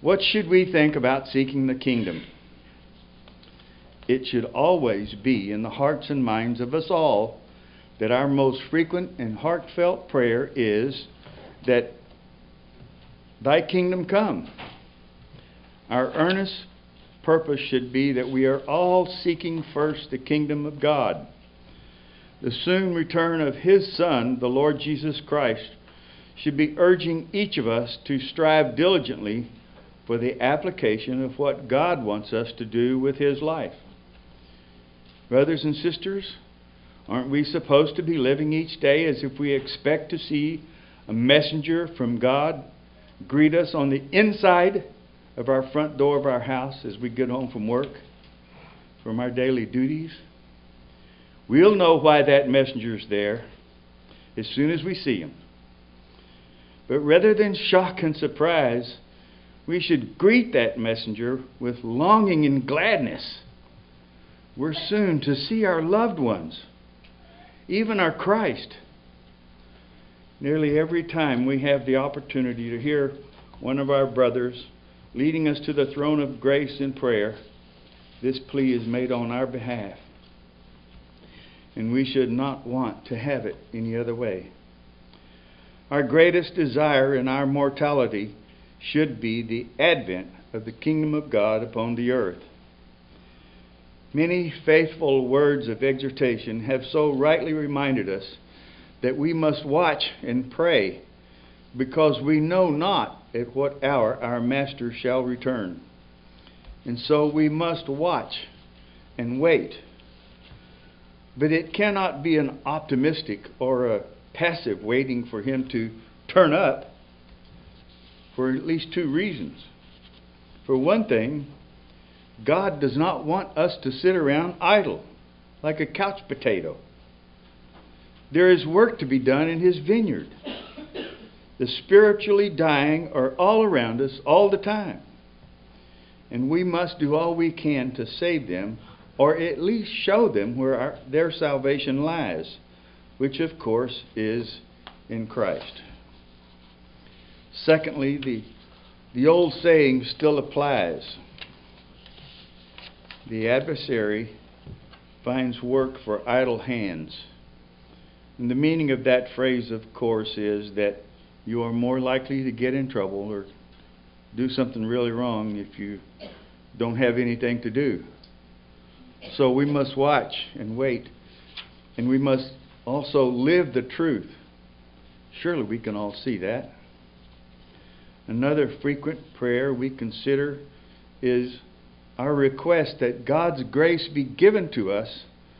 What should we think about seeking the kingdom? It should always be in the hearts and minds of us all that our most frequent and heartfelt prayer is that Thy kingdom come. Our earnest purpose should be that we are all seeking first the kingdom of God. The soon return of His Son, the Lord Jesus Christ, should be urging each of us to strive diligently for the application of what God wants us to do with His life. Brothers and sisters, aren't we supposed to be living each day as if we expect to see a messenger from God greet us on the inside of our front door of our house as we get home from work, from our daily duties? We'll know why that messenger's there as soon as we see him. But rather than shock and surprise, we should greet that messenger with longing and gladness. We're soon to see our loved ones, even our Christ. Nearly every time we have the opportunity to hear one of our brothers leading us to the throne of grace in prayer, this plea is made on our behalf. And we should not want to have it any other way. Our greatest desire in our mortality should be the advent of the kingdom of God upon the earth. Many faithful words of exhortation have so rightly reminded us that we must watch and pray, because we know not at what hour our Master shall return. And so we must watch and wait. But it cannot be an optimistic or a passive waiting for Him to turn up, for at least two reasons. For one thing, God does not want us to sit around idle like a couch potato. There is work to be done in His vineyard. The spiritually dying are all around us all the time. And we must do all we can to save them, or at least show them where their salvation lies, which of course is in Christ. Secondly, the old saying still applies. The adversary finds work for idle hands. And the meaning of that phrase, of course, is that you are more likely to get in trouble or do something really wrong if you don't have anything to do. So we must watch and wait. And we must also live the truth. Surely we can all see that. Another frequent prayer we consider is our request that God's grace be given to us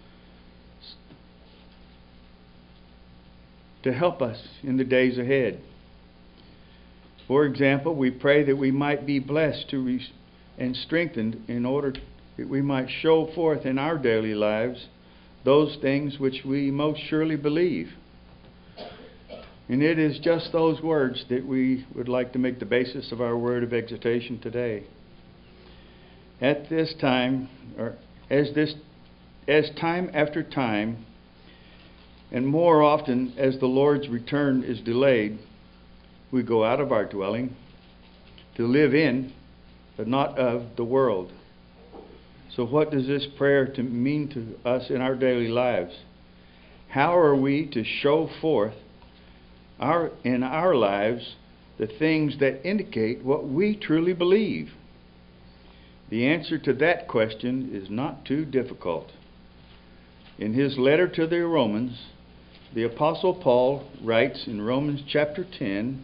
to help us in the days ahead. For example, we pray that we might be blessed and strengthened in order that we might show forth in our daily lives those things which we most surely believe. And it is just those words that we would like to make the basis of our word of exhortation today. At this time, or as time after time, and more often as the Lord's return is delayed, we go out of our dwelling to live in, but not of, the world. So what does this prayer mean to us in our daily lives? How are we to show forth in our lives the things that indicate what we truly believe? The answer to that question is not too difficult. In his letter to the Romans, the Apostle Paul writes in Romans chapter 10,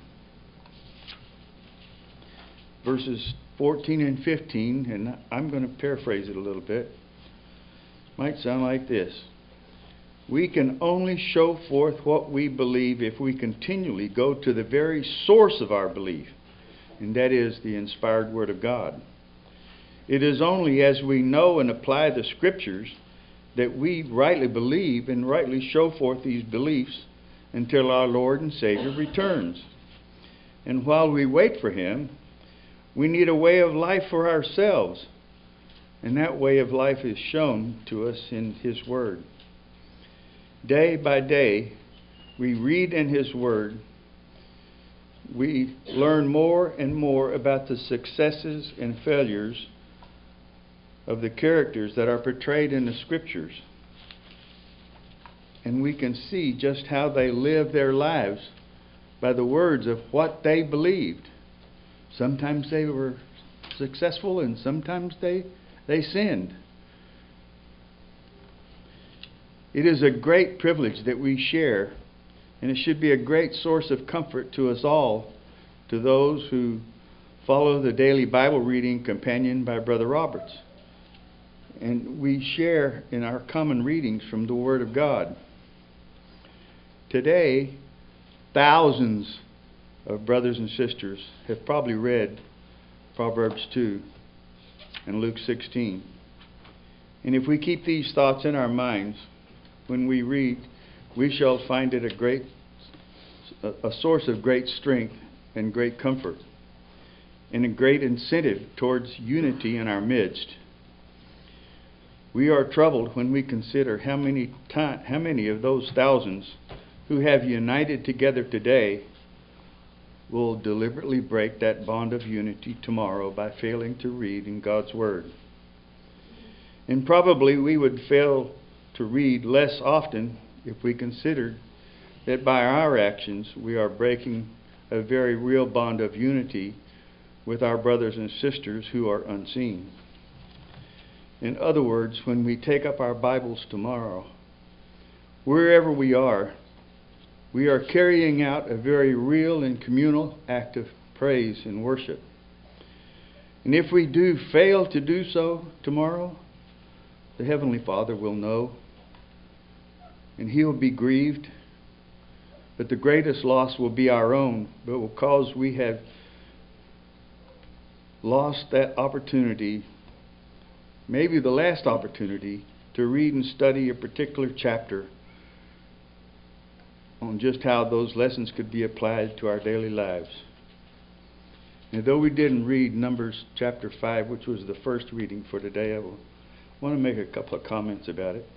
verses 14 and 15, and I'm going to paraphrase it a little bit. Might sound like this. We can only show forth what we believe if we continually go to the very source of our belief, and that is the inspired Word of God. It is only as we know and apply the Scriptures that we rightly believe and rightly show forth these beliefs until our Lord and Savior returns. And while we wait for Him, we need a way of life for ourselves, and that way of life is shown to us in His Word. Day by day, we read in His Word we learn more and more about the successes and failures of the characters that are portrayed in the Scriptures. And we can see just how they lived their lives by the words of what they believed. Sometimes they were successful and sometimes they sinned. It is a great privilege that we share, and it should be a great source of comfort to us all, to those who follow the daily Bible reading companion by Brother Roberts. And we share in our common readings from the Word of God. Today, thousands of brothers and sisters have probably read Proverbs 2 and Luke 16. And if we keep these thoughts in our minds when we read, we shall find it a source of great strength and great comfort, and a great incentive towards unity in our midst. We are troubled when we consider how many of those thousands who have united together today will deliberately break that bond of unity tomorrow by failing to read in God's Word. And probably we would fail to read less often if we considered that by our actions we are breaking a very real bond of unity with our brothers and sisters who are unseen. In other words, when we take up our Bibles tomorrow, wherever we are carrying out a very real and communal act of praise and worship. And if we do fail to do so tomorrow, the Heavenly Father will know, and He will be grieved. But the greatest loss will be our own, but because we have lost that opportunity, maybe the last opportunity, to read and study a particular chapter on just how those lessons could be applied to our daily lives. And though we didn't read Numbers chapter 5, which was the first reading for today, I want to make a couple of comments about it.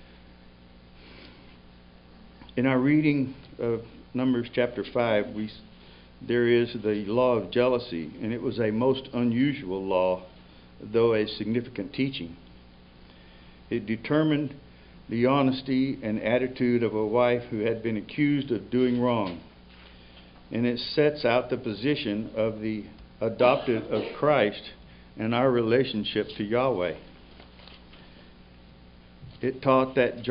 In our reading of Numbers chapter 5, there is the law of jealousy, and it was a most unusual law, though a significant teaching. It determined the honesty and attitude of a wife who had been accused of doing wrong. And it sets out the position of the adopted of Christ and our relationship to Yahweh. It taught that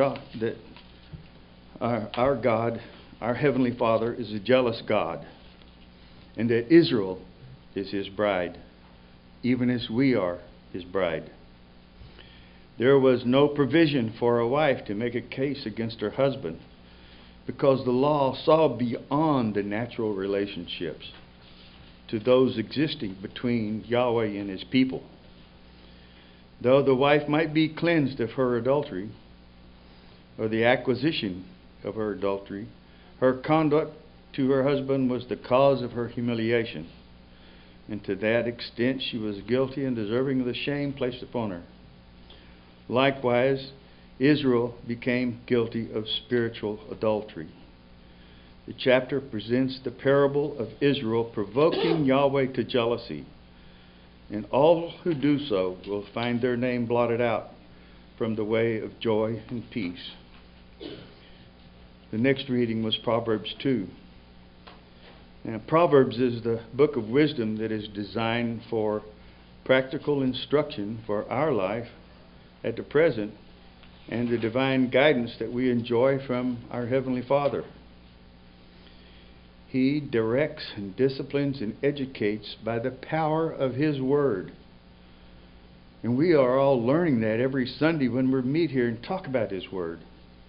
our God, our Heavenly Father, is a jealous God, and that Israel is His bride, even as we are His bride. There was no provision for a wife to make a case against her husband, because the law saw beyond the natural relationships to those existing between Yahweh and His people. Though the wife might be cleansed of her adultery, or the acquisition of her adultery, her conduct to her husband was the cause of her humiliation, and to that extent she was guilty and deserving of the shame placed upon her. Likewise, Israel became guilty of spiritual adultery. The chapter presents the parable of Israel provoking Yahweh to jealousy, and all who do so will find their name blotted out from the way of joy and peace. The next reading was Proverbs 2. Now, Proverbs is the book of wisdom that is designed for practical instruction for our life at the present, and the divine guidance that we enjoy from our Heavenly Father. He directs and disciplines and educates by the power of His Word. And we are all learning that every Sunday when we meet here and talk about His Word.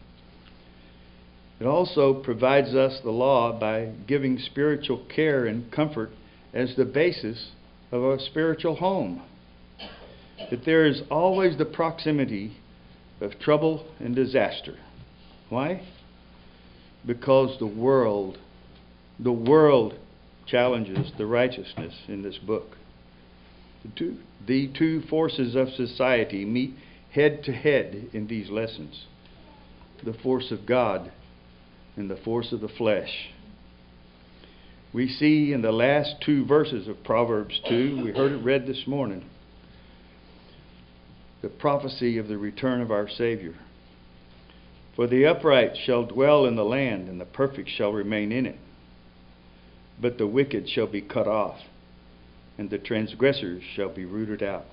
It also provides us the law by giving spiritual care and comfort as the basis of a spiritual home. That there is always the proximity of trouble and disaster. Why? Because the world challenges the righteousness in this book. The two forces of society meet head to head in these lessons. The force of God and the force of the flesh. We see in the last two verses of Proverbs 2, we heard it read this morning, the prophecy of the return of our Savior. For the upright shall dwell in the land, and the perfect shall remain in it. But the wicked shall be cut off, and the transgressors shall be rooted out.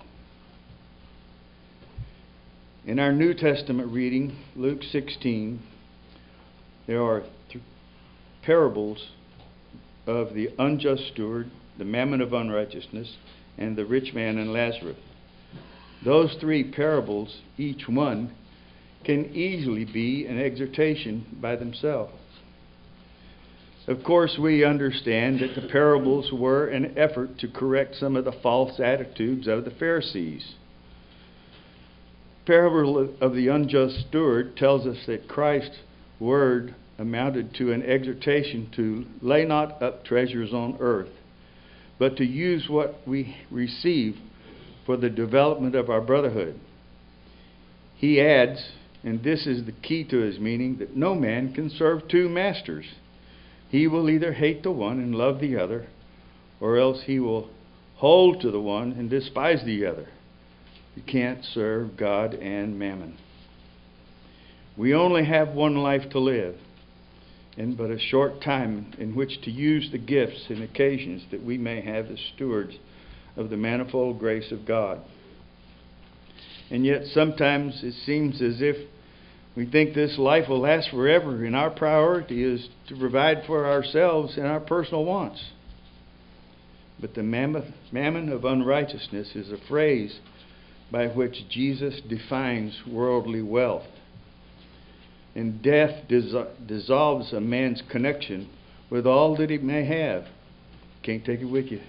In our New Testament reading, Luke 16, there are parables of the unjust steward, the mammon of unrighteousness, and the rich man and Lazarus. Those three parables, each one, can easily be an exhortation by themselves. Of course, we understand that the parables were an effort to correct some of the false attitudes of the Pharisees. The parable of the unjust steward tells us that Christ's word amounted to an exhortation to lay not up treasures on earth, but to use what we receive for the development of our brotherhood. He adds, and this is the key to his meaning, that no man can serve two masters. He will either hate the one and love the other, or else he will hold to the one and despise the other. You can't serve God and mammon. We only have one life to live, and but a short time in which to use the gifts and occasions that we may have as stewards of the manifold grace of God. And yet sometimes it seems as if we think this life will last forever, and our priority is to provide for ourselves and our personal wants. But the mammon of unrighteousness is a phrase by which Jesus defines worldly wealth. And death dissolves a man's connection with all that he may have. Can't take it with you.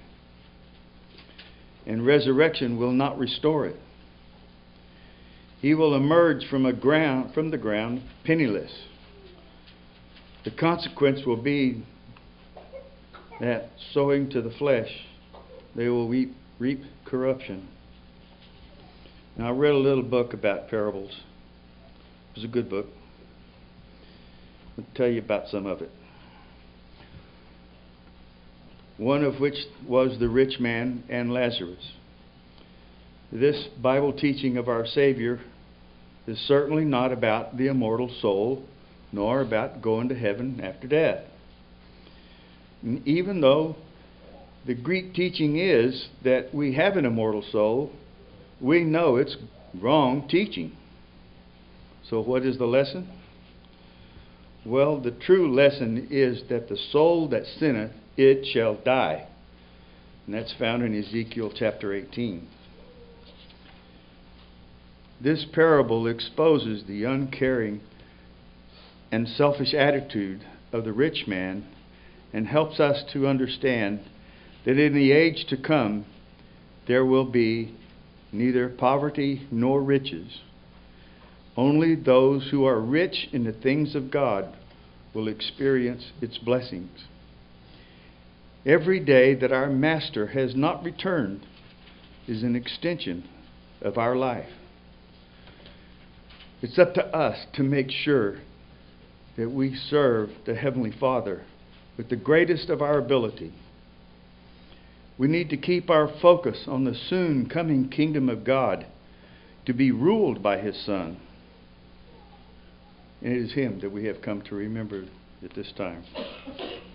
And resurrection will not restore it. He will emerge from the ground penniless. The consequence will be that sowing to the flesh, they will reap corruption. Now, I read a little book about parables. It was a good book. I'll tell you about some of it. One of which was the rich man and Lazarus. This Bible teaching of our Savior is certainly not about the immortal soul, nor about going to heaven after death. And even though the Greek teaching is that we have an immortal soul, we know it's wrong teaching. So what is the lesson? Well, the true lesson is that the soul that sinneth, it shall die. And that's found in Ezekiel chapter 18. This parable exposes the uncaring and selfish attitude of the rich man and helps us to understand that in the age to come there will be neither poverty nor riches. Only those who are rich in the things of God will experience its blessings. Every day that our Master has not returned is an extension of our life. It's up to us to make sure that we serve the Heavenly Father with the greatest of our ability. We need to keep our focus on the soon coming kingdom of God to be ruled by His Son. And it is Him that we have come to remember at this time.